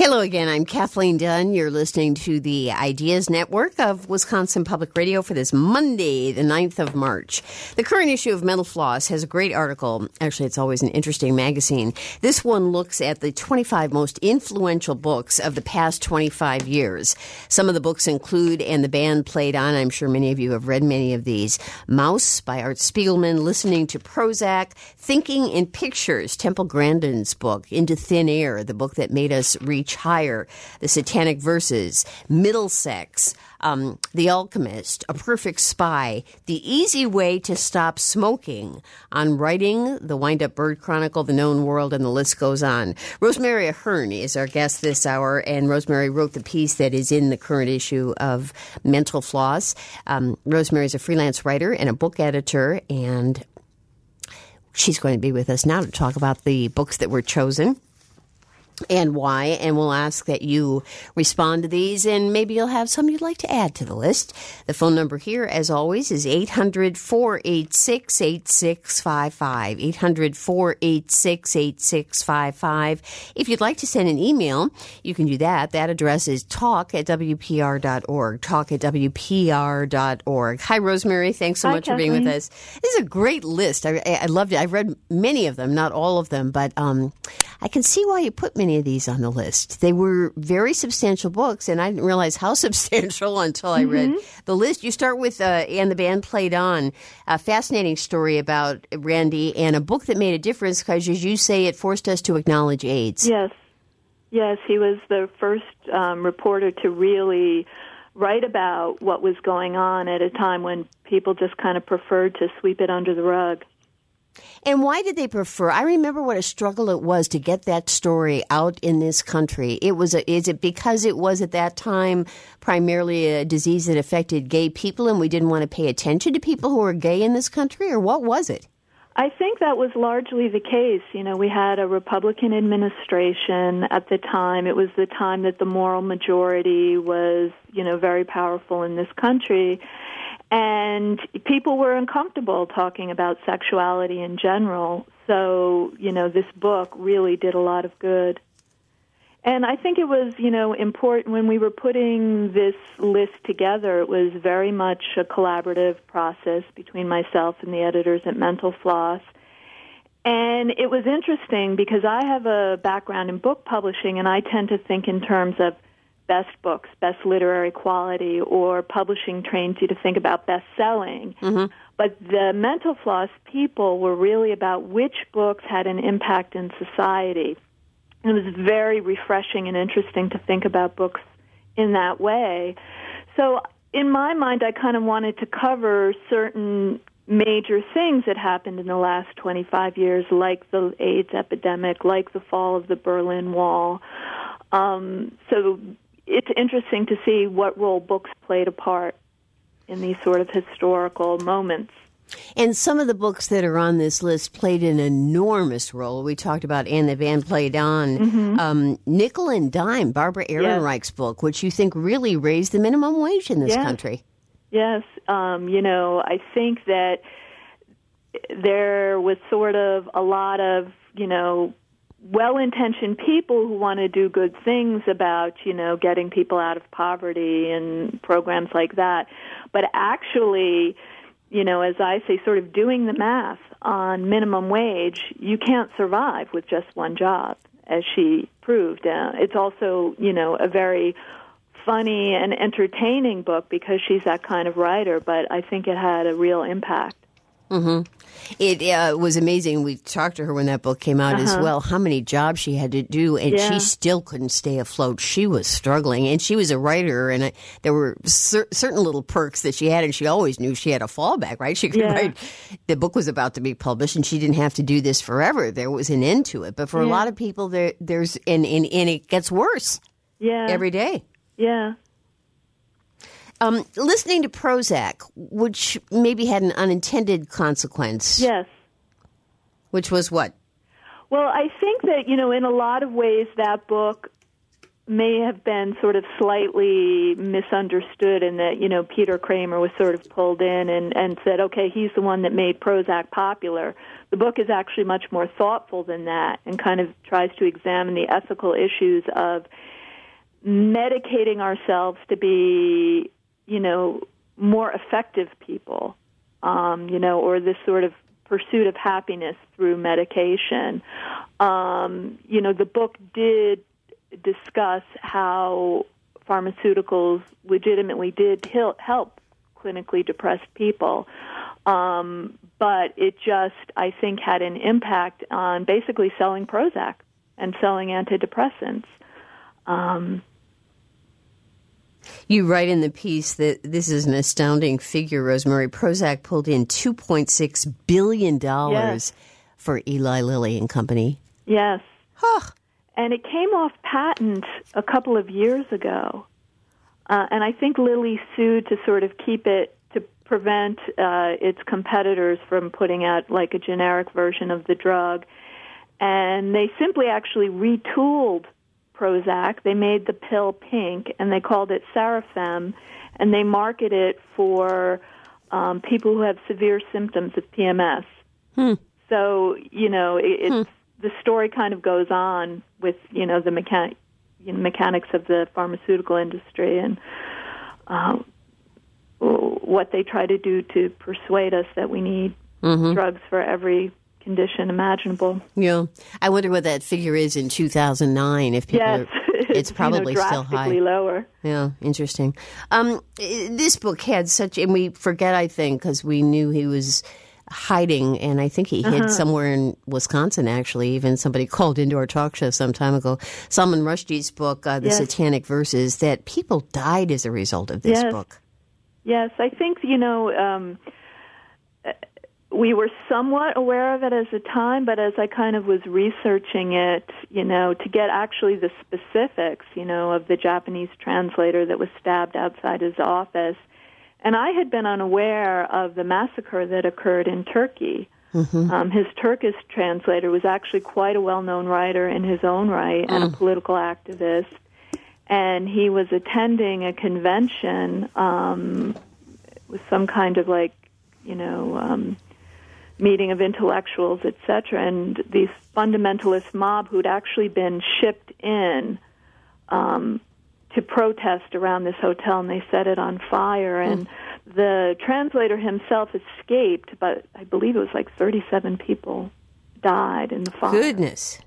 Hello again. I'm Kathleen Dunn. You're listening to the Ideas Network of Wisconsin Public Radio for this Monday, the 9th of March. The current issue of Mental Floss has a great article. Actually, it's always an interesting magazine. This one looks at the 25 most influential books of the past 25 years. Some of the books include And the Band Played On. I'm sure many of you have read many of these. Mouse by Art Spiegelman, Listening to Prozac, Thinking in Pictures, Temple Grandin's book, Into Thin Air, the book that made us reach higher, The Satanic Verses, Middlesex, The Alchemist, A Perfect Spy, The Easy Way to Stop Smoking, On Writing, The Wind-Up Bird Chronicle, The Known World, and the list goes on. Rosemary Ahern is our guest this hour, and Rosemary wrote the piece that is in the current issue of Mental Floss. Rosemary is a freelance writer and a book editor, and she's going to be with us now to talk about the books that were chosen and why, and we'll ask that you respond to these, and maybe you'll have some you'd like to add to the list. The phone number here, as always, is 800-486-8655, 800-486-8655. If you'd like to send an email, you can do that. That address is talk@wpr.org, talk@wpr.org. Hi, Rosemary. Thanks so much for being with us. This is a great list. I loved it. I've read many of them, not all of them, but I can see why you put many of these on the list. They were very substantial books, and I didn't realize how substantial until I read the list. You start with And the Band Played On, a fascinating story about Randy, and a book that made a difference because, as you say, it forced us to acknowledge AIDS. Yes, he was the first reporter to really write about what was going on at a time when people just kind of preferred to sweep it under the rug. And why did they prefer? I remember what a struggle it was to get that story out in this country. Is it because it was at that time primarily a disease that affected gay people and we didn't want to pay attention to people who were gay in this country, or what was it? I think that was largely the case. You know, we had a Republican administration at the time. It was the time that the moral majority was, very powerful in this country. And people were uncomfortable talking about sexuality in general. So, this book really did a lot of good. And I think it was, important when we were putting this list together. It was very much a collaborative process between myself and the editors at Mental Floss. And it was interesting because I have a background in book publishing, and I tend to think in terms of best books, best literary quality, or publishing trains you to think about best-selling. But the Mental Floss people were really about which books had an impact in society. And it was very refreshing and interesting to think about books in that way. So in my mind, I kind of wanted to cover certain major things that happened in the last 25 years, like the AIDS epidemic, like the fall of the Berlin Wall. So it's interesting to see what role books played a part in these sort of historical moments. And some of the books that are on this list played an enormous role. We talked about And the Band Played On. Nickel and Dime, Barbara Ehrenreich's book, which you think really raised the minimum wage in this country. Yes. I think that there was sort of a lot of, well-intentioned people who want to do good things about, getting people out of poverty and programs like that. But actually, as I say, sort of doing the math on minimum wage, you can't survive with just one job, as she proved. It's also, a very funny and entertaining book because she's that kind of writer, but I think it had a real impact. It was amazing. We talked to her when that book came out as well, how many jobs she had to do, and she still couldn't stay afloat. She was struggling, and she was a writer, and there were certain little perks that she had, and she always knew she had a fallback, right? She could write. The book was about to be published, and she didn't have to do this forever. There was an end to it. But for a lot of people, there's and it gets worse every day. Yeah. Listening to Prozac, which maybe had an unintended consequence. Yes. Which was what? Well, I think that, in a lot of ways that book may have been sort of slightly misunderstood in that, Peter Kramer was sort of pulled in and said, okay, he's the one that made Prozac popular. The book is actually much more thoughtful than that and kind of tries to examine the ethical issues of medicating ourselves to be, more effective people, or this sort of pursuit of happiness through medication. The book did discuss how pharmaceuticals legitimately did help clinically depressed people, but it just, I think, had an impact on basically selling Prozac and selling antidepressants. You write in the piece that this is an astounding figure, Rosemary. Prozac pulled in $2.6 billion for Eli Lilly and Company. Yes. Huh. And it came off patent a couple of years ago. And I think Lilly sued to sort of keep it, to prevent its competitors from putting out like a generic version of the drug. And they simply actually retooled Prozac. They made the pill pink, and they called it Sarafem, and they market it for people who have severe symptoms of PMS. So, the story kind of goes on with, the mechanics of the pharmaceutical industry and what they try to do to persuade us that we need drugs for every condition imaginable. Yeah. I wonder what that figure is in 2009. If people it's probably still high. Drastically lower. Yeah, interesting. This book had such, and we forget, I think, because we knew he was hiding, and I think he hid somewhere in Wisconsin, actually. Even somebody called into our talk show some time ago. Salman Rushdie's book, The Satanic Verses, that people died as a result of this book. Yes, I think, we were somewhat aware of it as a time, but as I kind of was researching it, to get actually the specifics, of the Japanese translator that was stabbed outside his office. And I had been unaware of the massacre that occurred in Turkey. His Turkish translator was actually quite a well-known writer in his own right and a political activist. And he was attending a convention with some kind of meeting of intellectuals, etc., and these fundamentalist mob who'd actually been shipped in to protest around this hotel, and they set it on fire. And the translator himself escaped, but I believe it was like 37 people died in the fire. Goodness.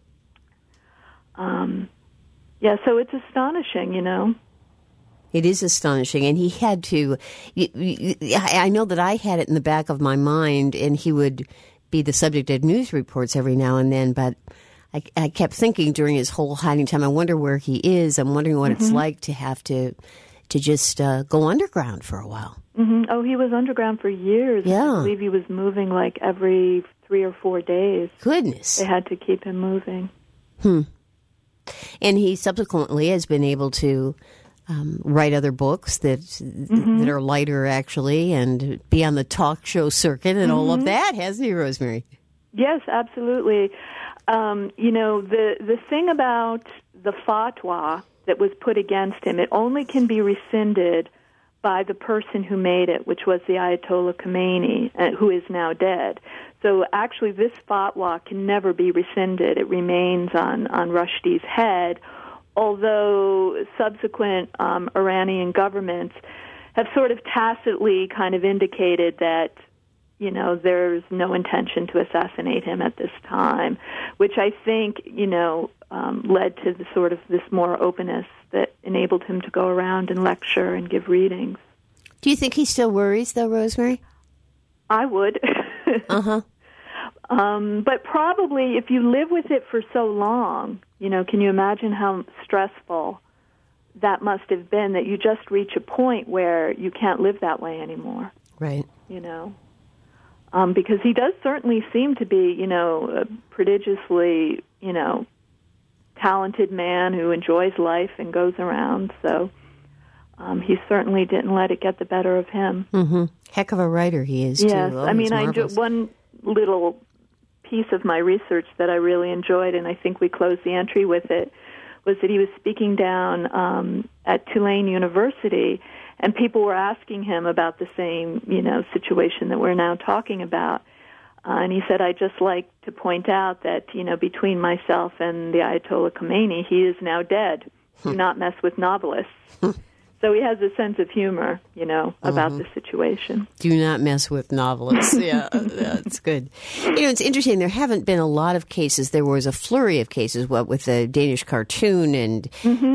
So it's astonishing, It is astonishing, and he had to. I know that I had it in the back of my mind, and he would be the subject of news reports every now and then. But I kept thinking during his whole hiding time, I wonder where he is. I'm wondering what it's like to have to just go underground for a while. Oh, he was underground for years. Yeah. I believe he was moving like every 3 or 4 days. Goodness. They had to keep him moving. And he subsequently has been able to write other books that are lighter, actually, and be on the talk show circuit and all of that, hasn't he, Rosemary? Yes, absolutely. The thing about the fatwa that was put against him, it only can be rescinded by the person who made it, which was the Ayatollah Khomeini, who is now dead. So actually this fatwa can never be rescinded. It remains on Rushdie's head, although subsequent Iranian governments have sort of tacitly kind of indicated that, there's no intention to assassinate him at this time, which I think, led to the sort of this more openness that enabled him to go around and lecture and give readings. Do you think he still worries, though, Rosemary? I would. But probably if you live with it for so long, can you imagine how stressful that must have been, that you just reach a point where you can't live that way anymore. Right. Because he does certainly seem to be, a prodigiously, talented man who enjoys life and goes around. So he certainly didn't let it get the better of him. Heck of a writer he is, yes. too. Oh, I mean, one little piece of my research that I really enjoyed, and I think we closed the entry with it, was that he was speaking down at Tulane University, and people were asking him about the same, situation that we're now talking about. And he said, I'd just like to point out that, between myself and the Ayatollah Khomeini, he is now dead. do not mess with novelists. So he has a sense of humor, about the situation. Do not mess with novelists. Yeah, that's good. It's interesting. There haven't been a lot of cases. There was a flurry of cases, with the Danish cartoon and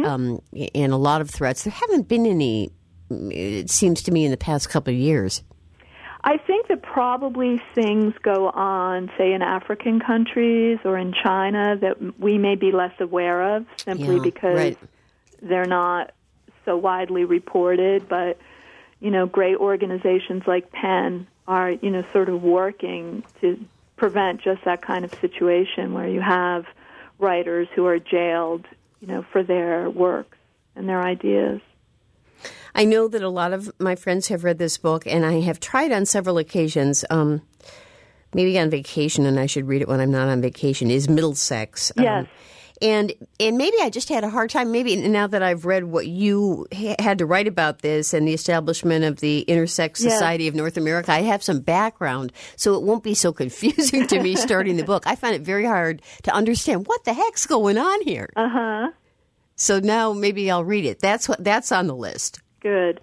a lot of threats. There haven't been any, it seems to me, in the past couple of years. I think that probably things go on, say, in African countries or in China that we may be less aware of simply because they're not so widely reported, but, great organizations like PEN are, sort of working to prevent just that kind of situation where you have writers who are jailed, for their works and their ideas. I know that a lot of my friends have read this book, and I have tried on several occasions, maybe on vacation, and I should read it when I'm not on vacation, is Middlesex. Yes. And maybe I just had a hard time, maybe now that I've read what you had to write about this and the establishment of the Intersex Society of North America, I have some background, so it won't be so confusing to me starting the book. I find it very hard to understand what the heck's going on here. Uh-huh. So now maybe I'll read it. That's on the list. Good.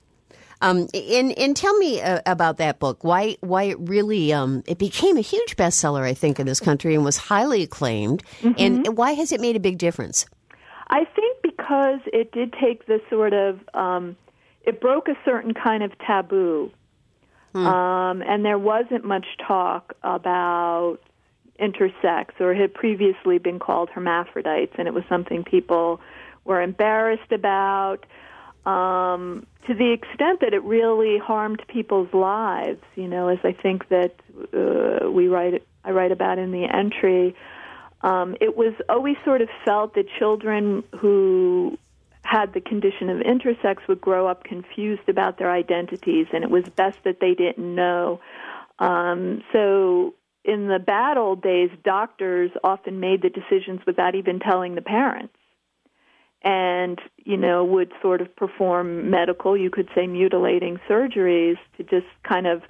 And tell me about that book. Why it really it became a huge bestseller, I think, in this country and was highly acclaimed. And why has it made a big difference? I think because it did take this sort of it broke a certain kind of taboo, and there wasn't much talk about intersex, or it had previously been called hermaphrodites, and it was something people were embarrassed about. To the extent that it really harmed people's lives, as I think that I write about in the entry, it was always sort of felt that children who had the condition of intersex would grow up confused about their identities, and it was best that they didn't know. So in the bad old days, doctors often made the decisions without even telling the parents. And, would sort of perform medical, you could say mutilating surgeries to just kind of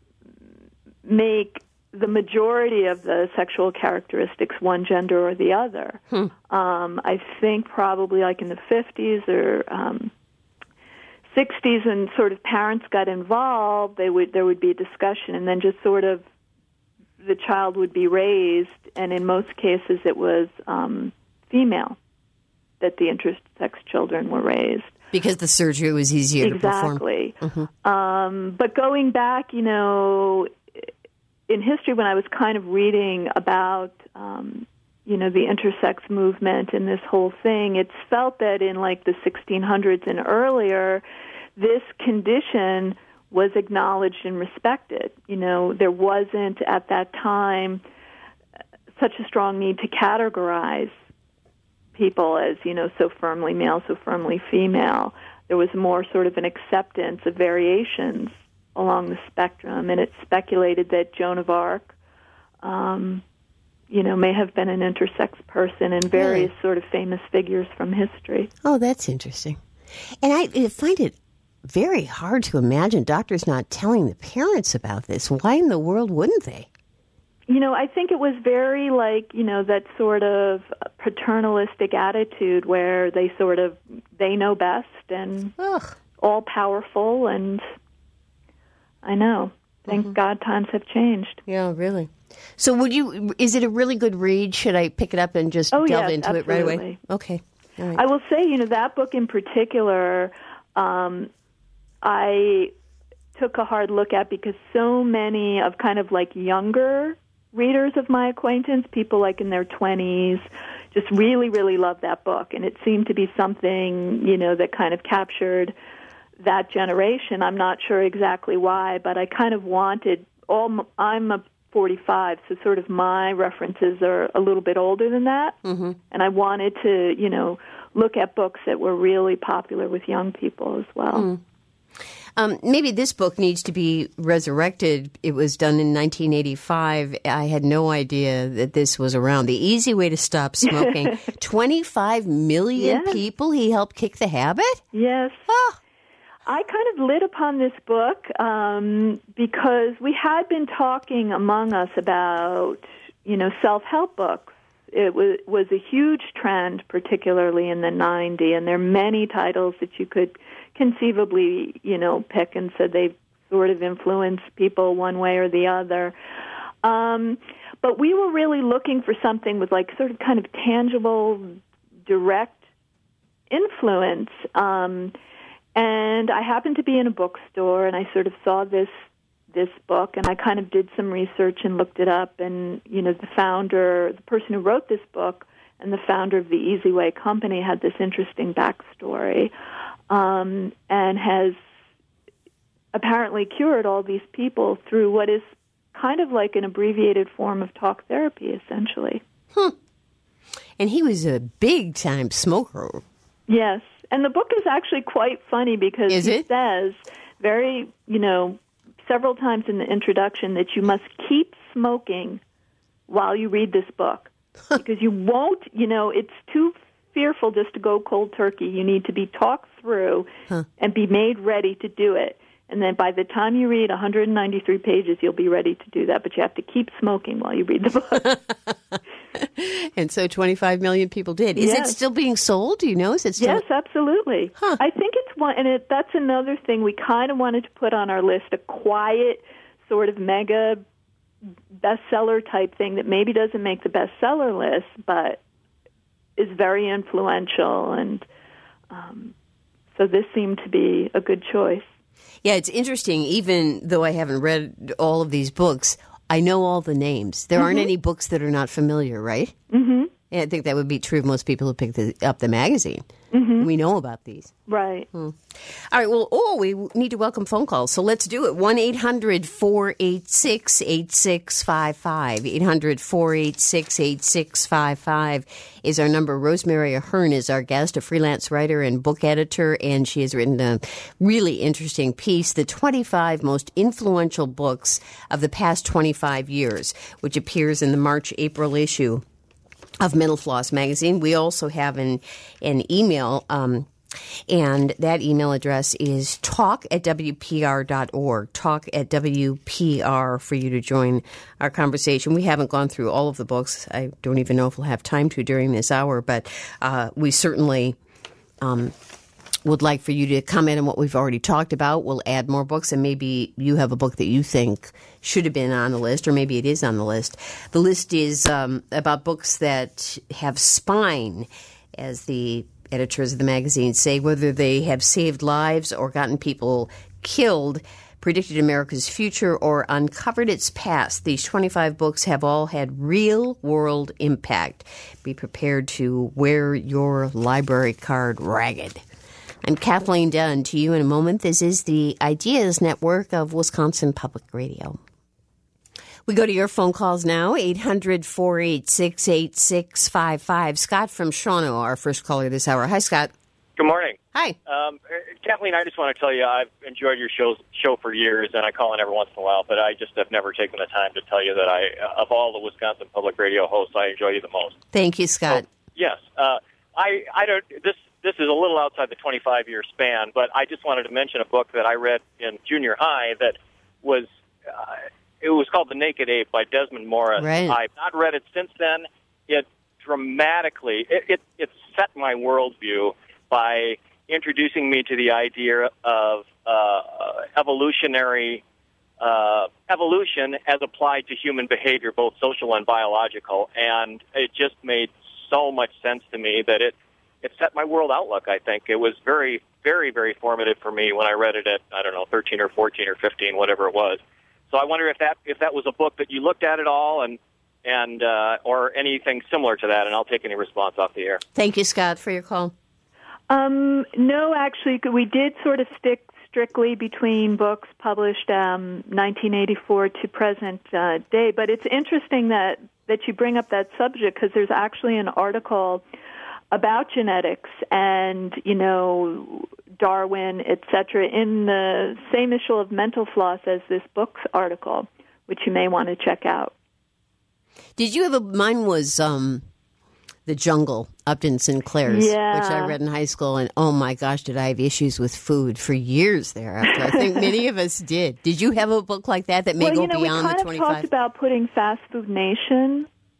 make the majority of the sexual characteristics one gender or the other. I think probably like in the 50s or 60s, and sort of parents got involved, there would be a discussion, and then just sort of the child would be raised, and in most cases it was female that the intersex children were raised. Because the surgery was easier to perform. Exactly. But going back, in history when I was kind of reading about, the intersex movement and this whole thing, it's felt that in like the 1600s and earlier, this condition was acknowledged and respected. There wasn't at that time such a strong need to categorize people as, so firmly male, so firmly female. There was more sort of an acceptance of variations along the spectrum, and it's speculated that Joan of Arc, may have been an intersex person, and various sort of famous figures from history. Oh, that's interesting. And I find it very hard to imagine doctors not telling the parents about this. Why in the world wouldn't they? I think it was very that sort of paternalistic attitude where they know best and all powerful, and I know. Thank God times have changed. Yeah, really. So is it a really good read? Should I pick it up and just delve into absolutely. It right away? Okay. All right. I will say, that book in particular, I took a hard look at because so many of kind of like younger readers of my acquaintance, people like in their 20s, just really, really loved that book. And it seemed to be something, that kind of captured that generation. I'm not sure exactly why, but I kind of wanted I'm a 45, so sort of my references are a little bit older than that. And I wanted to, look at books that were really popular with young people as well. Maybe this book needs to be resurrected. It was done in 1985. I had no idea that this was around. The Easy Way to Stop Smoking. 25 million people he helped kick the habit? Yes. Oh. I kind of lit upon this book because we had been talking among us about, self-help books It was a huge trend, particularly in the 90s, and there are many titles that you could conceivably, pick and said they sort of influenced people one way or the other. But we were really looking for something with like sort of kind of tangible, direct influence. And I happened to be in a bookstore, and I sort of saw this book, and I kind of did some research and looked it up. And, the person who wrote this book and the founder of the Easy Way Company had this interesting backstory, and has apparently cured all these people through what is kind of like an abbreviated form of talk therapy, essentially. And he was a big-time smoker. Yes. And the book is actually quite funny because he says very, several times in the introduction that you must keep smoking while you read this book. Because you won't, it's too fearful just to go cold turkey. You need to be talked through and be made ready to do it. And then by the time you read 193 pages, you'll be ready to do that. But you have to keep smoking while you read the book. And so 25 million people did. Is it still being sold? Do you know? Is it still? Yes, absolutely. I think it's one, and that's another thing we kind of wanted to put on our list, a quiet sort of mega bestseller type thing that maybe doesn't make the bestseller list, but is very influential. And so this seemed to be a good choice. Yeah, it's interesting. Even though I haven't read all of these books, I know all the names. There aren't any books that are not familiar, right? Mm-hmm. And I think that would be true of most people who pick up the magazine. Mm-hmm. We know about these. Right. All right. Well, we need to welcome phone calls. So let's do it. 1-800-486-8655. 800-486-8655 is our number. Rosemary Ahern is our guest, a freelance writer and book editor, and she has written a really interesting piece, The 25 Most Influential Books of the Past 25 Years, which appears in the March-April issue of Mental Floss magazine. We also have an email, and that email address is talk@wpr.org, talk@wpr, for you to join our conversation. We haven't gone through all of the books. I don't even know if we'll have time to during this hour, but we certainly would like for you to comment on what we've already talked about. We'll add more books, and maybe you have a book that you think should have been on the list, or maybe it is on the list. The list is about books that have spine, as the editors of the magazine say, whether they have saved lives or gotten people killed, predicted America's future, or uncovered its past. These 25 books have all had real-world impact. Be prepared to wear your library card ragged. I'm Kathleen Dunn. To you in a moment. This is the Ideas Network of Wisconsin Public Radio. We go to your phone calls now, 800-486-8655. Scott from Shawano, our first caller this hour. Hi, Scott. Good morning. Hi. Kathleen, I just want to tell you I've enjoyed your show for years, and I call in every once in a while, but I just have never taken the time to tell you that of all the Wisconsin Public Radio hosts, I enjoy you the most. Thank you, Scott. So, yes. I don't. This is a little outside the 25-year span, but I just wanted to mention a book that I read in junior high that was it was called The Naked Ape by Desmond Morris. Right. I've not read it since then. It dramatically it set my worldview by introducing me to the idea of evolution as applied to human behavior, both social and biological, and it just made so much sense to me that it set my world outlook, I think. It was very, very, very formative for me when I read it at, 13 or 14 or 15, whatever it was. So I wonder if that was a book that you looked at at all and or anything similar to that, and I'll take any response off the air. Thank you, Scott, for your call. No, actually, we did sort of stick strictly between books published 1984 to present day, but it's interesting that you bring up that subject because there's actually an article about genetics and, Darwin, et cetera, in the same issue of Mental Floss as this book's article, which you may want to check out. Did you have mine was The Jungle, Upton Sinclair's, which I read in high school, and oh my gosh, did I have issues with food for years thereafter. I think many of us did. Did you have a book like that may go beyond the 25? We kind of talked about putting Fast Food Nation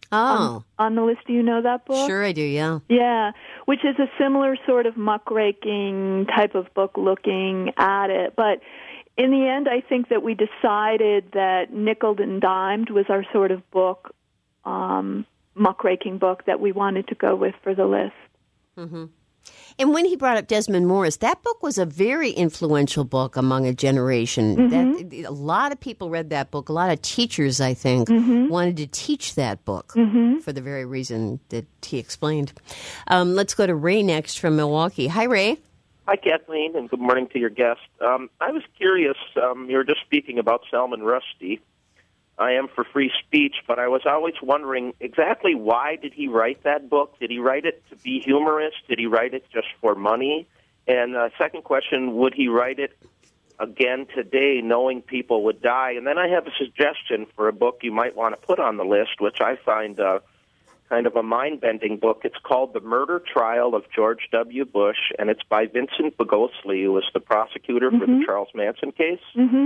on the list. Do you know that book? Sure I do, yeah. Yeah, which is a similar sort of muckraking type of book looking at it. But in the end, I think that we decided that Nickeled and Dimed was our sort of book, muckraking book that we wanted to go with for the list. Mm-hmm. And when he brought up Desmond Morris, that book was a very influential book among a generation. Mm-hmm. A lot of people read that book. A lot of teachers, I think, wanted to teach that book for the very reason that he explained. Let's go to Ray next from Milwaukee. Hi, Ray. Hi, Kathleen, and good morning to your guest. I was curious, you were just speaking about Salman Rushdie. I am for free speech, but I was always wondering exactly why did he write that book? Did he write it to be humorous? Did he write it just for money? And second question, would he write it again today knowing people would die? And then I have a suggestion for a book you might want to put on the list, which I find kind of a mind-bending book. It's called The Murder Trial of George W. Bush, and it's by Vincent Bogosky, who was the prosecutor for the Charles Manson case.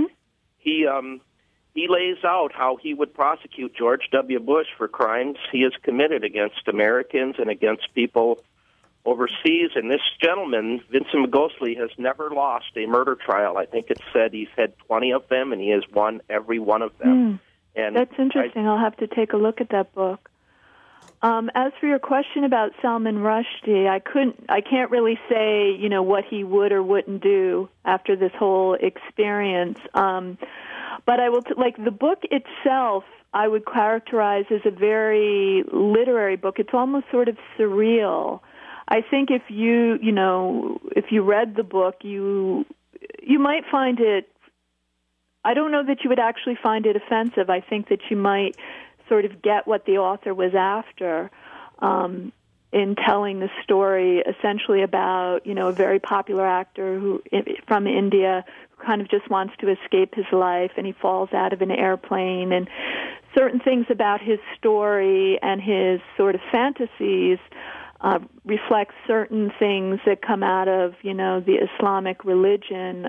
He lays out how he would prosecute George W. Bush for crimes he has committed against Americans and against people overseas. And this gentleman, Vincent Bogosky, has never lost a murder trial. I think it's said he's had 20 of them, and he has won every one of them. And that's interesting. I'll have to take a look at that book. As for your question about Salman Rushdie, I can't really say, what he would or wouldn't do after this whole experience. But I will, the book itself, I would characterize as a very literary book. It's almost sort of surreal. I think if you read the book, you might find it, I don't know that you would actually find it offensive. I think that you might sort of get what the author was after in telling the story essentially about, a very popular actor from India who kind of just wants to escape his life, and he falls out of an airplane, and certain things about his story and his sort of fantasies reflect certain things that come out of, the Islamic religion.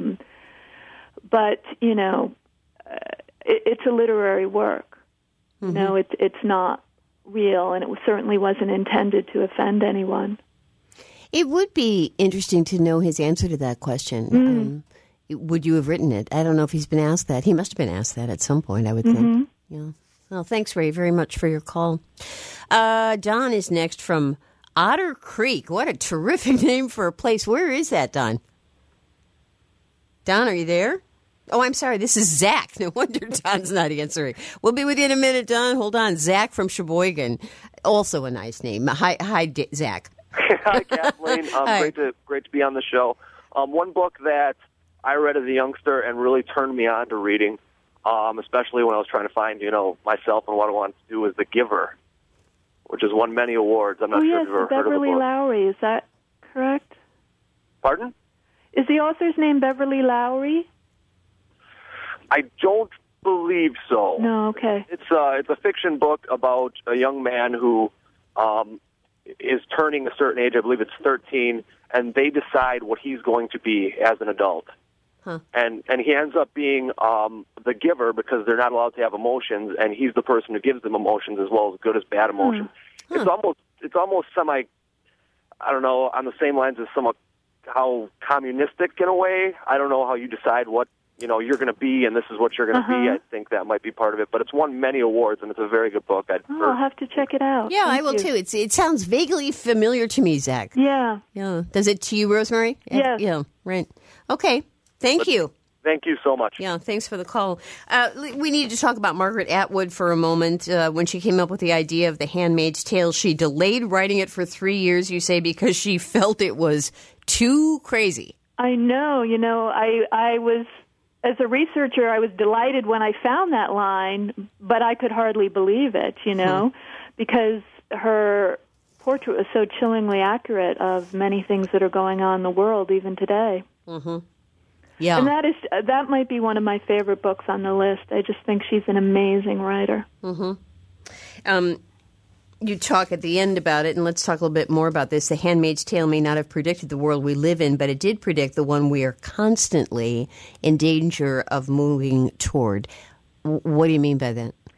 But, it's a literary work. It's not real, and it certainly wasn't intended to offend anyone. It would be interesting to know his answer to that question. Would you have written it? I don't know if he's been asked that. He must have been asked that at some point, I would think. Yeah. Well, thanks, Ray, very much for your call. Don is next from Otter Creek. What a terrific name for a place. Where is that, Don? Don, are you there? Oh, I'm sorry. This is Zach. No wonder Don's not answering. We'll be with you in a minute, Don. Hold on. Zach from Sheboygan. Also a nice name. Hi, Zach. Hi, Kathleen. Hi. Great to be on the show. One book that I read as a youngster and really turned me on to reading, especially when I was trying to find, myself and what I wanted to do, was The Giver, which has won many awards. I'm not sure if you've ever heard of the Beverly book. Lowry. Is that correct? Pardon? Is the author's name Beverly Lowry? I don't believe so. No, okay. It's a fiction book about a young man who is turning a certain age. I believe it's 13, and they decide what he's going to be as an adult. Huh. And he ends up being the giver because they're not allowed to have emotions, and he's the person who gives them emotions as well as good as bad emotions. It's almost semi, I don't know, on the same lines as how communistic in a way. I don't know how you decide what you're going to be, and this is what you're going to be. I think that might be part of it, but it's won many awards, and it's a very good book. I'll have to check it out. Yeah, Thank I will you. too. It sounds vaguely familiar to me, Zach. Yeah. Yeah. Does it to you, Rosemary? Yes. Yeah. Right. Okay. Thank you. Thank you so much. Yeah, thanks for the call. We need to talk about Margaret Atwood for a moment. When she came up with the idea of The Handmaid's Tale, she delayed writing it for 3 years, you say, because she felt it was too crazy. I know. I was, as a researcher, I was delighted when I found that line, but I could hardly believe it, because her portrait was so chillingly accurate of many things that are going on in the world even today. Mm-hmm. Yeah. And that might be one of my favorite books on the list. I just think she's an amazing writer. Mm-hmm. You talk at the end about it, and let's talk a little bit more about this. The Handmaid's Tale may not have predicted the world we live in, but it did predict the one we are constantly in danger of moving toward. What do you mean by that?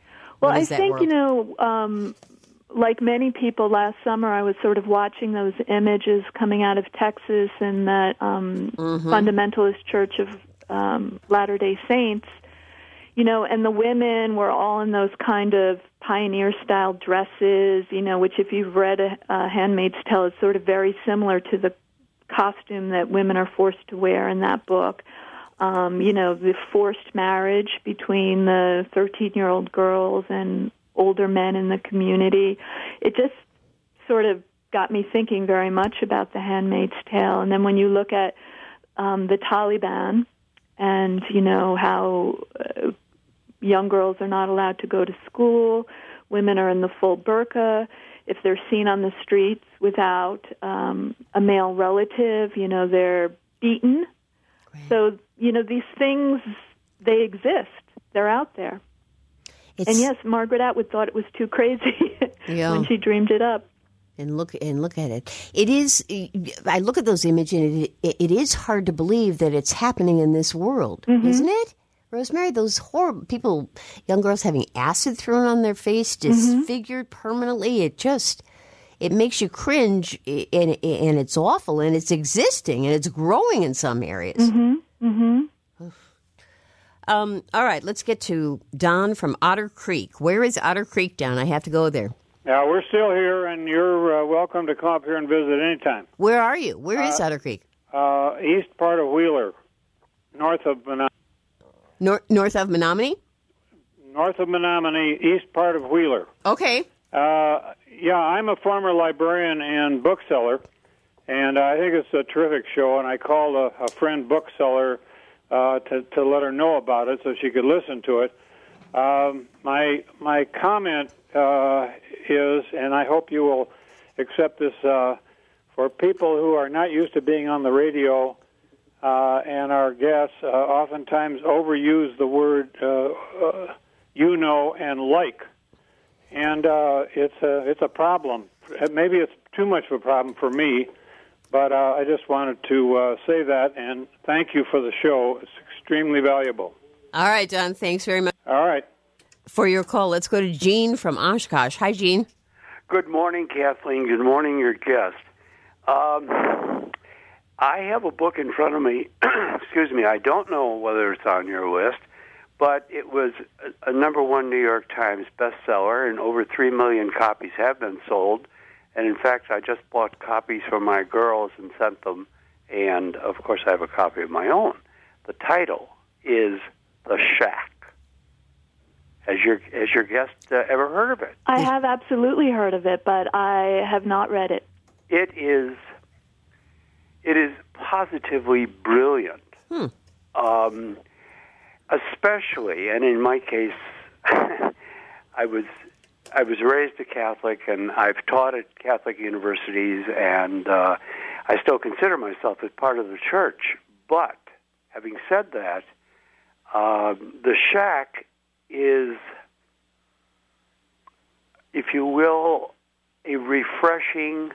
Well, What I is that think, world? Like many people last summer, I was sort of watching those images coming out of Texas and that fundamentalist church of Latter-day Saints, and the women were all in those kind of pioneer-style dresses, which if you've read a Handmaid's Tale, is sort of very similar to the costume that women are forced to wear in that book. The forced marriage between the 13-year-old girls and older men in the community. It just sort of got me thinking very much about The Handmaid's Tale. And then when you look at the Taliban and, how young girls are not allowed to go to school, women are in the full burqa. If they're seen on the streets without a male relative, they're beaten. Right. So, these things, they exist. They're out there. And yes, Margaret Atwood thought it was too crazy when she dreamed it up. And look at it. It is. I look at those images, and it is hard to believe that it's happening in this world, isn't it, Rosemary? Those horrible people, young girls having acid thrown on their face, disfigured permanently. It makes you cringe, and it's awful, and it's existing, and it's growing in some areas. All right, let's get to Don from Otter Creek. Where is Otter Creek, Don? I have to go there. Yeah, we're still here, and you're welcome to come up here and visit anytime. Where are you? Where is Otter Creek? East part of Wheeler, north of Menominee. North of Menominee? North of Menominee, east part of Wheeler. Okay. I'm a former librarian and bookseller, and I think it's a terrific show, and I called a friend bookseller to let her know about it so she could listen to it. My comment is, and I hope you will accept this, for people who are not used to being on the radio, and our guests oftentimes overuse the word and like, and it's a problem. Maybe it's too much of a problem for me. But I just wanted to say that, and thank you for the show. It's extremely valuable. All right, Don. Thanks very much. All right. For your call, let's go to Gene from Oshkosh. Hi, Gene. Good morning, Kathleen. Good morning, your guest. I have a book in front of me. Excuse me. I don't know whether it's on your list, but it was a #1 New York Times bestseller, and over 3 million copies have been sold. And, in fact, I just bought copies for my girls and sent them, and, of course, I have a copy of my own. The title is The Shack. Has your guest ever heard of it? I have absolutely heard of it, but I have not read it. It is positively brilliant, especially, and in my case, I was raised a Catholic, and I've taught at Catholic universities, and I still consider myself as part of the church. But having said that, The Shack is, if you will, a refreshing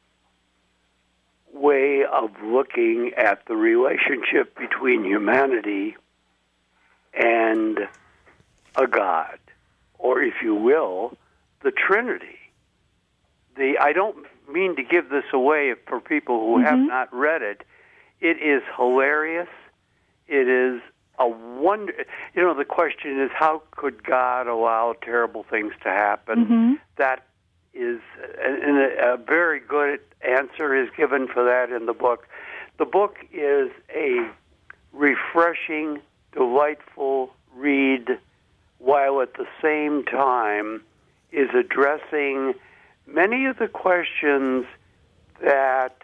way of looking at the relationship between humanity and a God, or if you will, the Trinity. I don't mean to give this away for people who have not read it. It is hilarious. It is a wonder. The question is, how could God allow terrible things to happen? That is, and a very good answer is given for that in the book. The book is a refreshing, delightful read, while at the same time is addressing many of the questions that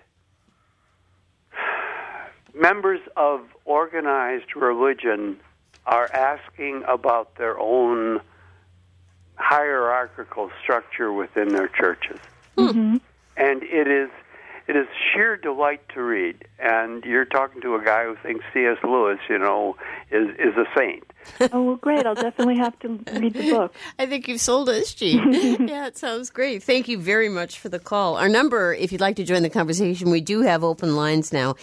members of organized religion are asking about their own hierarchical structure within their churches. And it is, It is sheer delight to read. And you're talking to a guy who thinks C.S. Lewis, is a saint. Oh, well, great. I'll definitely have to read the book. I think you've sold us, Jean. Yeah, it sounds great. Thank you very much for the call. Our number, if you'd like to join the conversation, we do have open lines now,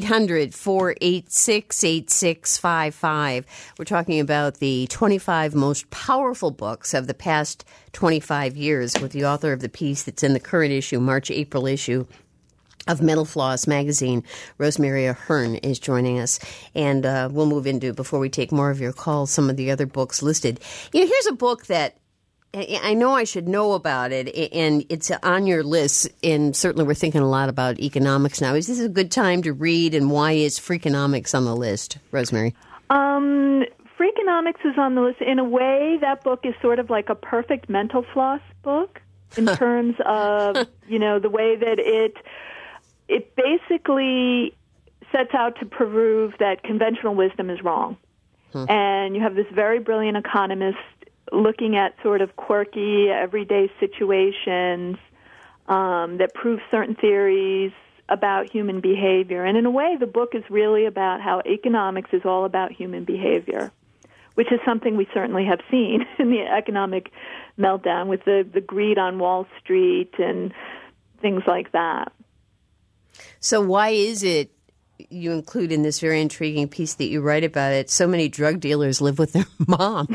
800-486-8655. We're talking about the 25 most powerful books of the past 25 years with the author of the piece that's in the current issue, March-April issue of Mental Floss magazine. Rosemary Ahern is joining us, and we'll move into, before we take more of your calls, some of the other books listed. Here's a book that I know I should know about it, and it's on your list, and certainly we're thinking a lot about economics now. Is this a good time to read, and why is Freakonomics on the list, Rosemary? Freakonomics is on the list. In a way, that book is sort of like a perfect mental floss book in terms of, the way that it basically sets out to prove that conventional wisdom is wrong. And you have this very brilliant economist looking at sort of quirky, everyday situations that prove certain theories about human behavior. And in a way, the book is really about how economics is all about human behavior, which is something we certainly have seen in the economic meltdown with the greed on Wall Street and things like that. So why is it you include in this very intriguing piece that you write about it, so many drug dealers live with their moms?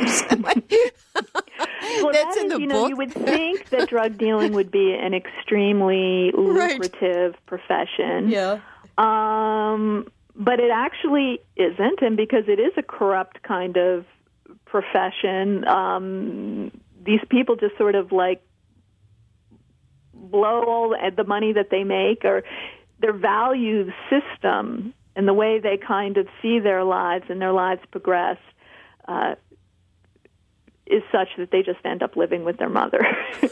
Well, that's in the book. You would think that drug dealing would be an extremely lucrative profession. Yeah. But it actually isn't, and because it is a corrupt kind of profession, these people just sort of blow all the money that they make, or their value system and the way they kind of see their lives and their lives progress is such that they just end up living with their mother.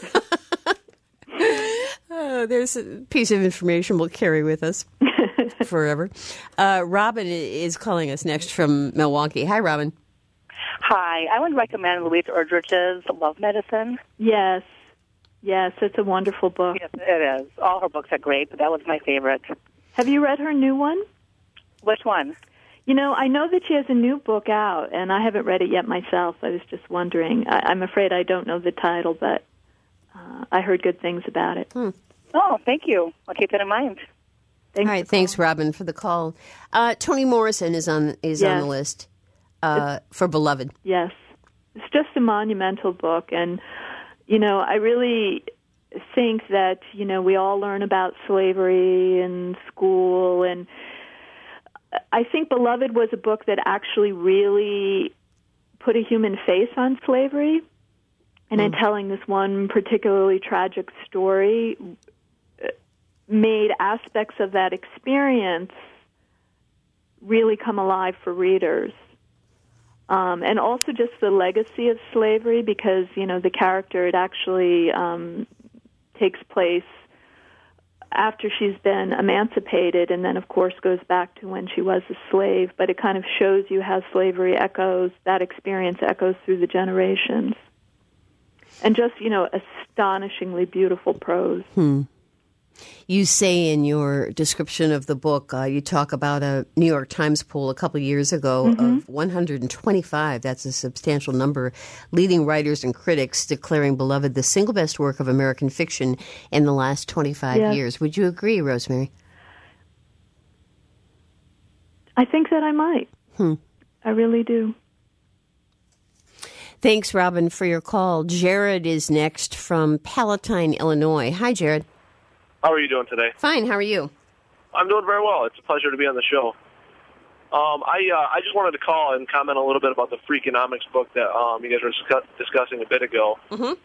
There's a piece of information we'll carry with us forever. Robin is calling us next from Milwaukee. Hi, Robin. Hi. I would recommend Louise Erdrich's Love Medicine. Yes, it's a wonderful book. Yes, it is. All her books are great, but that was my favorite. Have you read her new one? Which one? I know that she has a new book out, and I haven't read it yet myself. I was just wondering. I'm afraid I don't know the title, but I heard good things about it. Oh, thank you. I'll keep that in mind. All right, thanks, Robin, for the call. Toni Morrison is on the list for Beloved. Yes. It's just a monumental book, and I really think that, we all learn about slavery in school, and I think Beloved was a book that actually really put a human face on slavery, and in telling this one particularly tragic story, made aspects of that experience really come alive for readers. And also just the legacy of slavery, because, the character, it actually takes place after she's been emancipated, and then, of course, goes back to when she was a slave. But it kind of shows you how slavery that experience echoes through the generations. And just, astonishingly beautiful prose. You say in your description of the book, you talk about a New York Times poll a couple years ago of 125, that's a substantial number, leading writers and critics declaring Beloved the single best work of American fiction in the last 25 years. Would you agree, Rosemary? I think that I might. I really do. Thanks, Robin, for your call. Jared is next from Palatine, Illinois. Hi, Jared. How are you doing today? Fine. How are you? I'm doing very well. It's a pleasure to be on the show. I just wanted to call and comment a little bit about the Freakonomics book that you guys were discussing a bit ago.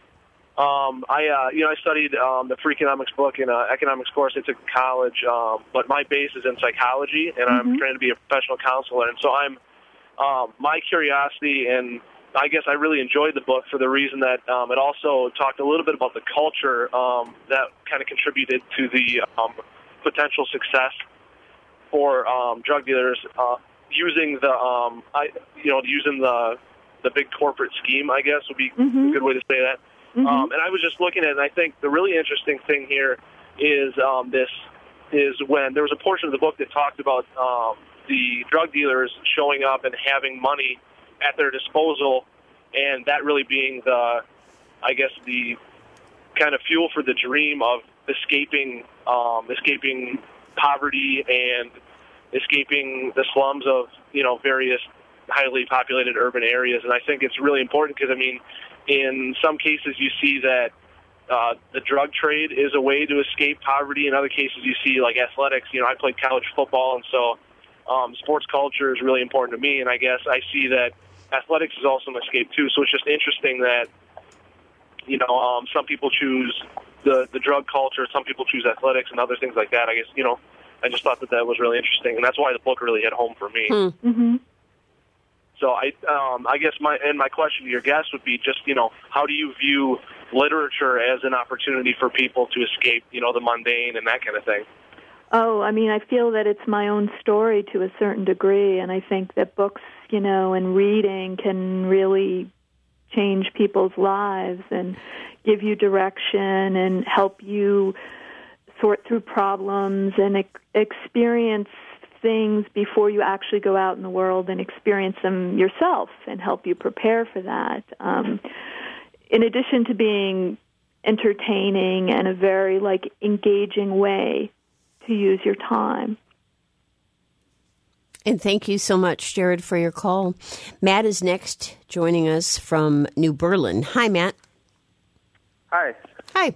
I studied the Freakonomics book in an economics course I took in college, but my base is in psychology, and I'm trying to be a professional counselor. And so my curiosity, and I guess I really enjoyed the book for the reason that it also talked a little bit about the culture that kind of contributed to the potential success for drug dealers using the big corporate scheme, I guess would be a good way to say that. And I was just looking at it, and I think the really interesting thing here is this is when there was a portion of the book that talked about the drug dealers showing up and having money at their disposal, and that really being the kind of fuel for the dream of escaping poverty and escaping the slums of various highly populated urban areas. And I think it's really important because, I mean, in some cases you see that the drug trade is a way to escape poverty. In other cases you see, like, athletics. I played college football, and so sports culture is really important to me, and I guess I see that athletics is also an escape too. So it's just interesting that some people choose the drug culture, some people choose athletics, and other things like that. I guess I just thought that was really interesting, and that's why the book really hit home for me. Mm-hmm. So I guess my question to your guest would be just how do you view literature as an opportunity for people to escape the mundane and that kind of thing? Oh, I mean, I feel that it's my own story to a certain degree, and I think that books, and reading can really change people's lives and give you direction and help you sort through problems and experience things before you actually go out in the world and experience them yourself and help you prepare for that. In addition to being entertaining and a very, engaging way to use your time. And thank you so much, Jared, for your call. Matt is next, joining us from New Berlin. Hi, Matt. Hi. Hi.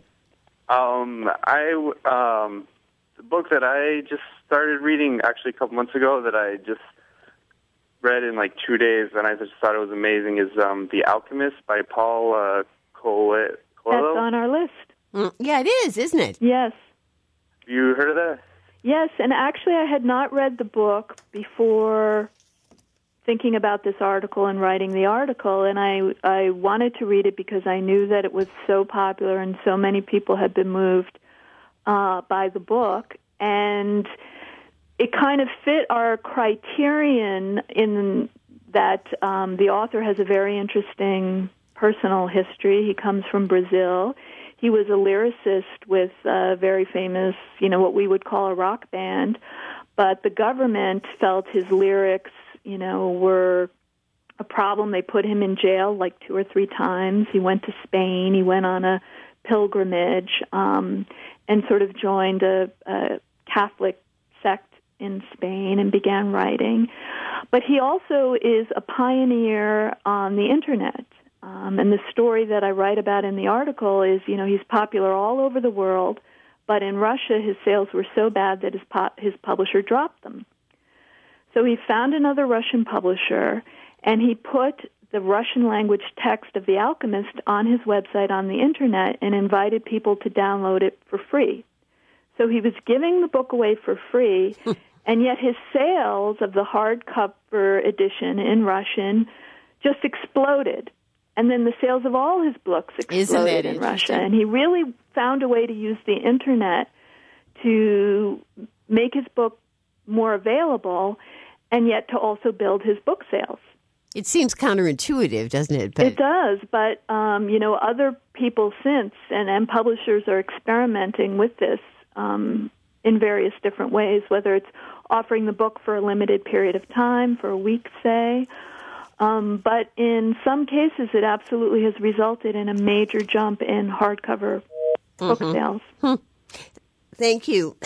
The book that I just started reading actually a couple months ago that I just read in 2 days, and I just thought it was amazing, is The Alchemist by Paul Coelho. That's on our list. Yeah, it is, isn't it? Yes. Have you heard of that? Yes, and actually I had not read the book before thinking about this article and writing the article, and I wanted to read it because I knew that it was so popular and so many people had been moved by the book, and it kind of fit our criterion in that the author has a very interesting personal history. He comes from Brazil. He was a lyricist with a very famous, what we would call a rock band, but the government felt his lyrics, were a problem. They put him in jail 2 or 3 times. He went to Spain. He went on a pilgrimage and sort of joined a Catholic sect in Spain and began writing. But he also is a pioneer on the Internet. And the story that I write about in the article is, he's popular all over the world, but in Russia his sales were so bad that his publisher dropped them. So he found another Russian publisher, and he put the Russian language text of The Alchemist on his website on the Internet and invited people to download it for free. So he was giving the book away for free, and yet his sales of the hardcover edition in Russian just exploded. And then the sales of all his books exploded in Russia. And he really found a way to use the Internet to make his book more available and yet to also build his book sales. It seems counterintuitive, doesn't it? But it does, but, other people since and publishers are experimenting with this in various different ways, whether it's offering the book for a limited period of time, for a week, say. But in some cases, it absolutely has resulted in a major jump in hardcover book sales. Thank you.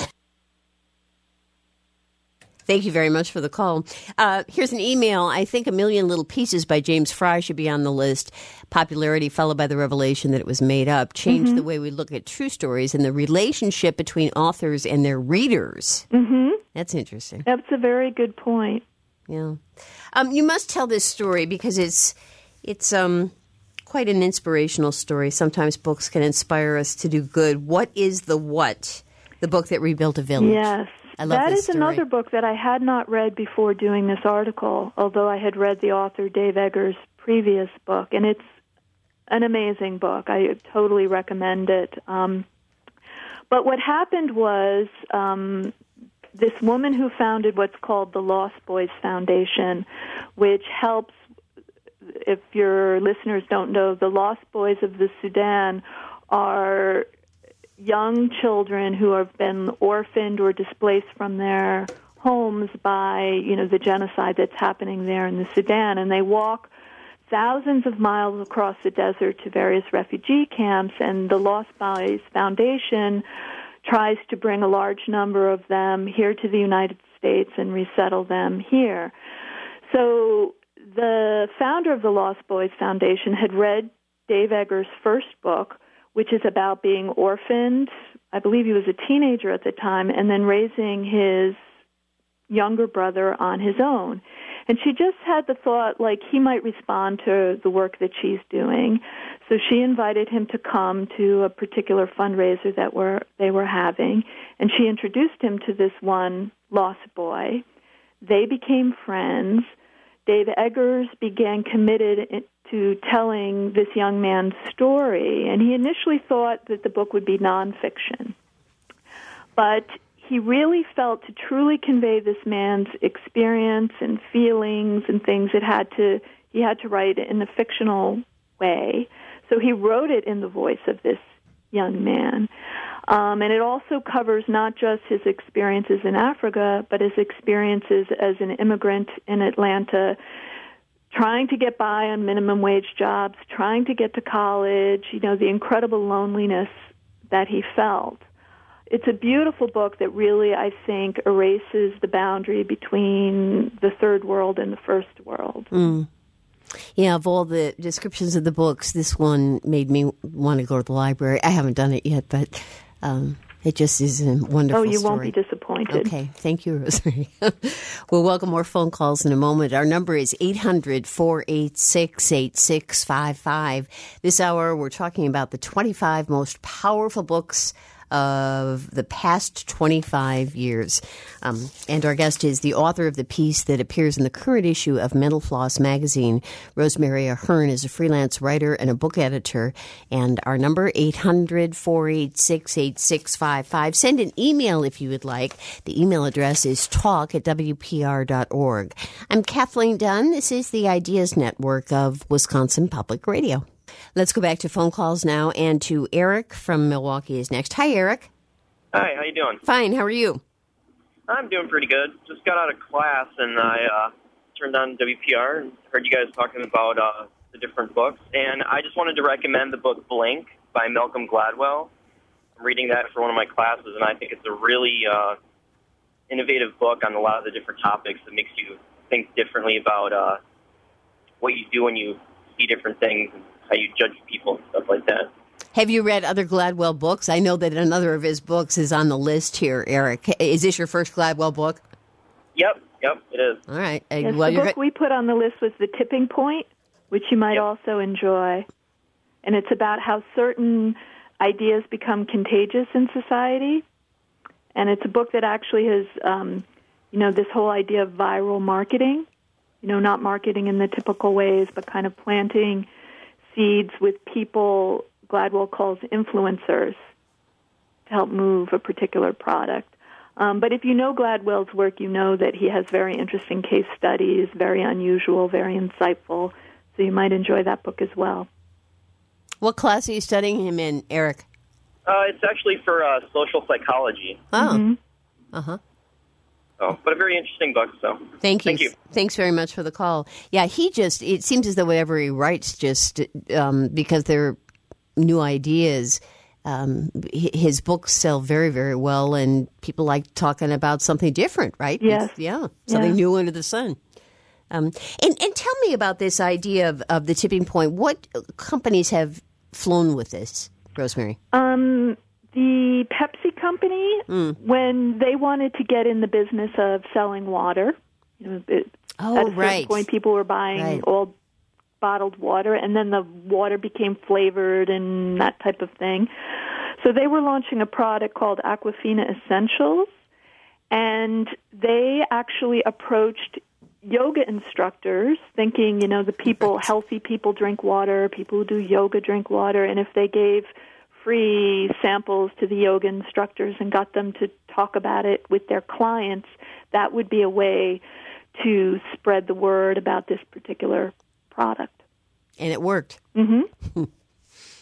Thank you very much for the call. Here's an email. I think A Million Little Pieces by James Fry should be on the list. Popularity followed by the revelation that it was made up changed the way we look at true stories and the relationship between authors and their readers. That's interesting. That's a very good point. Yeah. You must tell this story because it's quite an inspirational story. Sometimes books can inspire us to do good. What is The What? The book that rebuilt a village. Yes. I love that this is story. Another book that I had not read before doing this article, although I had read the author Dave Eggers' previous book, and it's an amazing book. I totally recommend it. But what happened was this woman who founded what's called the Lost Boys Foundation, which helps, if your listeners don't know, the Lost Boys of the Sudan are young children who have been orphaned or displaced from their homes by, the genocide that's happening there in the Sudan, and they walk thousands of miles across the desert to various refugee camps, and the Lost Boys Foundation tries to bring a large number of them here to the United States and resettle them here. So the founder of the Lost Boys Foundation had read Dave Eggers' first book, which is about being orphaned. I believe he was a teenager at the time, and then raising his younger brother on his own. And she just had the thought, like, he might respond to the work that she's doing. So she invited him to come to a particular fundraiser that they were having, and she introduced him to this one lost boy. They became friends. Dave Eggers began committed to telling this young man's story, and he initially thought that the book would be nonfiction. But he really felt to truly convey this man's experience and feelings and things, he had to write it in a fictional way. So he wrote it in the voice of this young man. And it also covers not just his experiences in Africa, but his experiences as an immigrant in Atlanta, trying to get by on minimum wage jobs, trying to get to college, the incredible loneliness that he felt. It's a beautiful book that really, I think, erases the boundary between the third world and the first world. Mm. Yeah, of all the descriptions of the books, this one made me want to go to the library. I haven't done it yet, but it just is a wonderful story. Oh, you won't be disappointed. Okay, thank you, Rosemary. We'll welcome more phone calls in a moment. Our number is 800-486-8655. This hour, we're talking about the 25 most powerful books of the past 25 years. And our guest is the author of the piece that appears in the current issue of Mental Floss magazine. Rosemary Ahern is a freelance writer and a book editor. And our number, 800-486-8655. Send an email if you would like. The email address is talk@wpr.org. I'm Kathleen Dunn. This is the Ideas Network of Wisconsin Public Radio. Let's go back to phone calls now, and to Eric from Milwaukee is next. Hi, Eric. Hi, how you doing? Fine, how are you? I'm doing pretty good. Just got out of class, and I turned on WPR and heard you guys talking about the different books. And I just wanted to recommend the book Blink by Malcolm Gladwell. I'm reading that for one of my classes, and I think it's a really innovative book on a lot of the different topics that makes you think differently about what you do when you see different things and how you judge people and stuff like that. Have you read other Gladwell books? I know that another of his books is on the list here, Eric. Is this your first Gladwell book? Yep, it is. All right. Yes, the book we put on the list was The Tipping Point, which you might also enjoy. And it's about how certain ideas become contagious in society. And it's a book that actually has, this whole idea of viral marketing, not marketing in the typical ways, but kind of planting seeds with people Gladwell calls influencers to help move a particular product. But if you know Gladwell's work, you know that he has very interesting case studies, very unusual, very insightful. So you might enjoy that book as well. What class are you studying him in, Eric? It's actually for social psychology. Oh. Mm-hmm. Uh-huh. Oh, but a very interesting book, so. Thank you. Thanks very much for the call. Yeah, it seems as though whatever he writes, just because they're new ideas, his books sell very, very well, and people like talking about something different, right? Yes. Something new under the sun. And tell me about this idea of the tipping point. What companies have flown with this, Rosemary? The Pepsi company, when they wanted to get in the business of selling water, at a certain point people were buying all bottled water, and then the water became flavored and that type of thing. So they were launching a product called Aquafina Essentials, and they actually approached yoga instructors thinking, the people, healthy people drink water, people who do yoga drink water, and if they gave free samples to the yoga instructors and got them to talk about it with their clients, that would be a way to spread the word about this particular product. And it worked. Mm-hmm.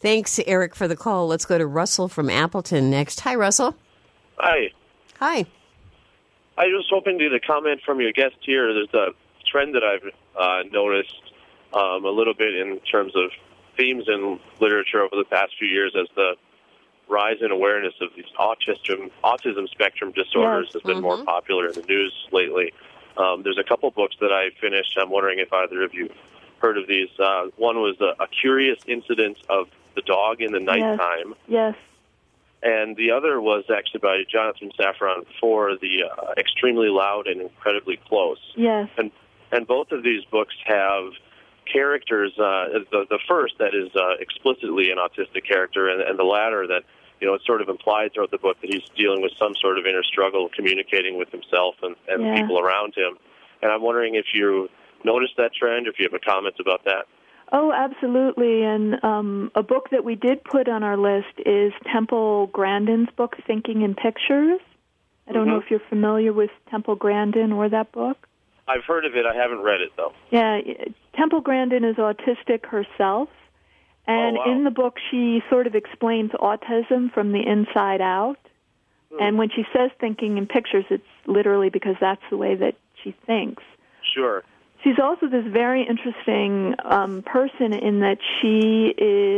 Thanks, Eric, for the call. Let's go to Russell from Appleton next. Hi, Russell. Hi. Hi. I was hoping to get a comment from your guest here. There's a trend that I've noticed a little bit in terms of themes in literature over the past few years as the rise in awareness of these autism spectrum disorders has been more popular in the news lately. There's a couple books that I finished. I'm wondering if either of you heard of these. One was A Curious Incident of the Dog in the Nighttime. Yes. And the other was actually by Jonathan Safran for the Extremely Loud and Incredibly Close. Yes. And both of these books have characters, the first that is explicitly an autistic character, and the latter that, it's sort of implied throughout the book that he's dealing with some sort of inner struggle communicating with himself and the people around him. And I'm wondering if you noticed that trend, or if you have a comment about that. Oh, absolutely. And a book that we did put on our list is Temple Grandin's book, Thinking in Pictures. I don't know if you're familiar with Temple Grandin or that book. I've heard of it. I haven't read it, though. Yeah, Temple Grandin is autistic herself. And in the book, she sort of explains autism from the inside out. And when she says thinking in pictures, it's literally because that's the way that she thinks. Sure. She's also this very interesting person in that she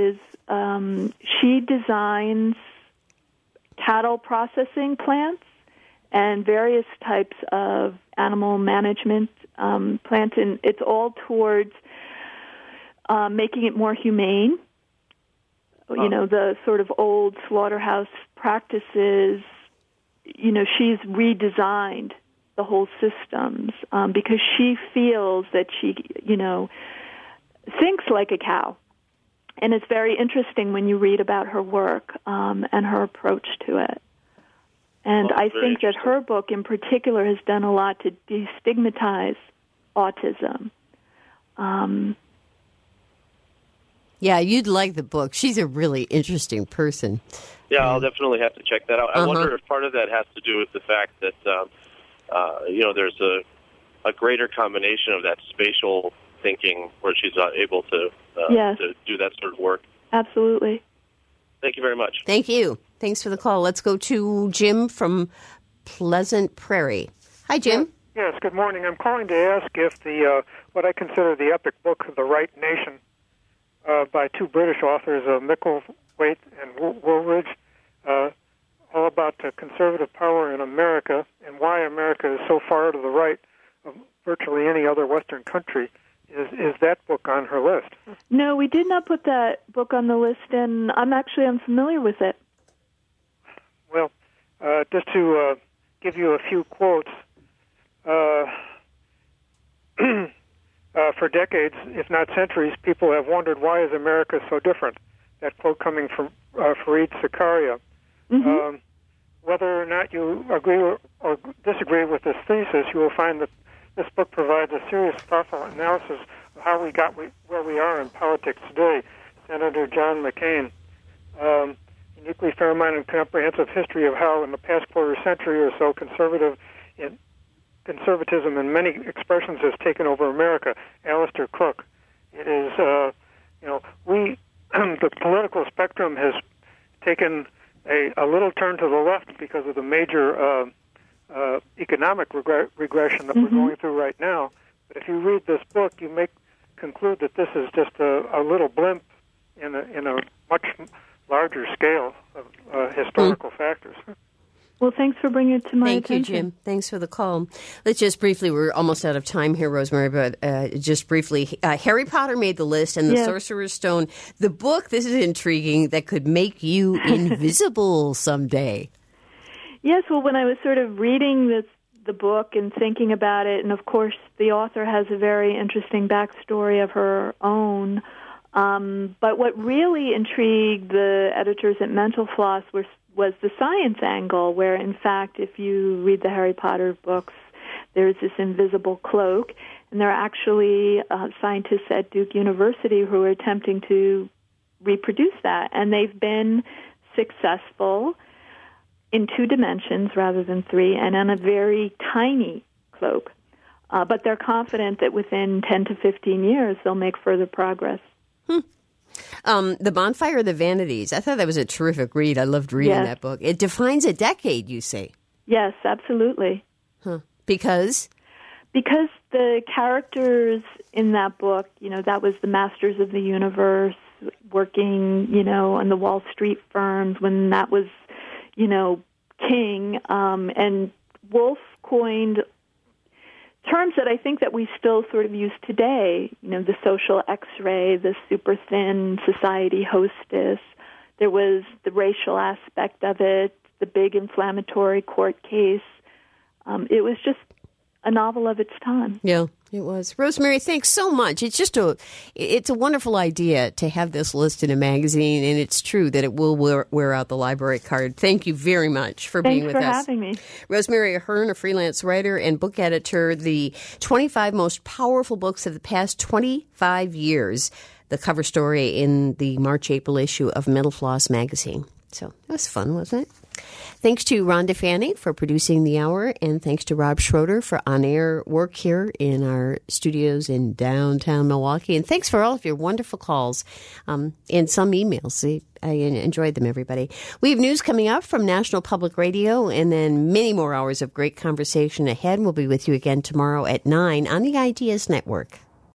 designs cattle processing plants and various types of animal management plants, and it's all towards making it more humane. The sort of old slaughterhouse practices, she's redesigned the whole systems because she feels that she, thinks like a cow. And it's very interesting when you read about her work and her approach to it. And I think that her book in particular has done a lot to destigmatize autism. Yeah, you'd like the book. She's a really interesting person. Yeah, I'll definitely have to check that out. I wonder if part of that has to do with the fact that, there's a greater combination of that spatial thinking where she's able to do that sort of work. Absolutely. Thank you very much. Thank you. Thanks for the call. Let's go to Jim from Pleasant Prairie. Hi, Jim. Yes, good morning. I'm calling to ask if the what I consider the epic book, The Right Nation, by two British authors, Micklethwait and Woolridge, all about conservative power in America and why America is so far to the right of virtually any other Western country. Is that book on her list? No, we did not put that book on the list, and I'm actually unfamiliar with it. Well, just to give you a few quotes, for decades, if not centuries, people have wondered why is America so different. That quote coming from Fareed Zakaria. Whether or not you agree or disagree with this thesis, you will find that this book provides a serious, thoughtful analysis of how we got where we are in politics today. Senator John McCain, uniquely fair-minded and comprehensive history of how in the past quarter century or so conservatism in many expressions has taken over America. Alistair Cook. It is, the political spectrum has taken a little turn to the left because of the major economic regression that we're going through right now. But if you read this book, you may conclude that this is just a little blimp in a much larger scale of historical factors. Well, thanks for bringing it to my attention. Thank you, Jim. Thanks for the call. Let's just briefly, we're almost out of time here, Rosemary, but just briefly, Harry Potter made the list, and the Sorcerer's Stone, the book, this is intriguing, that could make you invisible someday. Yes, well, when I was sort of reading the book and thinking about it, and of course the author has a very interesting backstory of her own, but what really intrigued the editors at Mental Floss was the science angle, where, in fact, if you read the Harry Potter books, there's this invisible cloak, and there are actually scientists at Duke University who are attempting to reproduce that, and they've been successful in 2 dimensions rather than 3, and on a very tiny cloak. But they're confident that within 10 to 15 years, they'll make further progress. The Bonfire of the Vanities. I thought that was a terrific read. I loved reading that book. It defines a decade, you say. Yes, absolutely. Huh. Because? Because the characters in that book, that was the masters of the universe working, on the Wall Street firms when that was, king. And Woolf coined terms that I think that we still sort of use today, the social X-ray, the super thin society hostess. There was the racial aspect of it, the big inflammatory court case. It was just a novel of its time. Yeah, it was. Rosemary, thanks so much. It's just it's a wonderful idea to have this list in a magazine, and it's true that it will wear out the library card. Thank you very much for being with us. Thanks for having me. Rosemary Ahern, a freelance writer and book editor, the 25 most powerful books of the past 25 years, the cover story in the March-April issue of Mental Floss magazine. So that was fun, wasn't it? Thanks to Rhonda Fanny for producing the hour, and thanks to Rob Schroeder for on-air work here in our studios in downtown Milwaukee. And thanks for all of your wonderful calls and some emails. I enjoyed them, everybody. We have news coming up from National Public Radio, and then many more hours of great conversation ahead. We'll be with you again tomorrow at 9 on the Ideas Network.